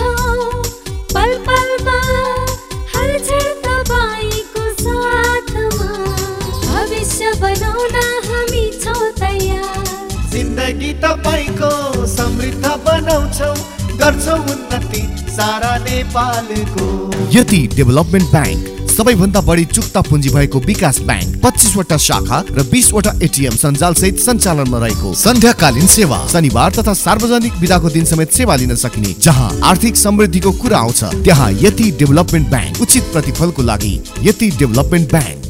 छौं पल पलमा हर क्षण तपाईको साथमा भविष्य बनाउन हामी छौं तयार जिन्दगी तपाईको समृद्ध बनाउँछौ गर्छौ उन्नति सारा नेपालको यति डेभलपमेन्ट बैंक सबैभन्दा बढी चुक्ता पुँजी भएको विकास बैंक 25 वटा शाखा र 20 वटा एटीएम सञ्जाल सहित सञ्चालनमा रहेको सन्ध्याकालीन सेवा शनिबार तथा सार्वजनिक बिदाको दिन समेत सेवा लिन सकिने जहाँ आर्थिक समृद्धिको कुरा आउँछ त्यहाँ यति डेभलपमेन्ट बैंक उचित प्रतिफलको लागि यति डेभलपमेन्ट बैंक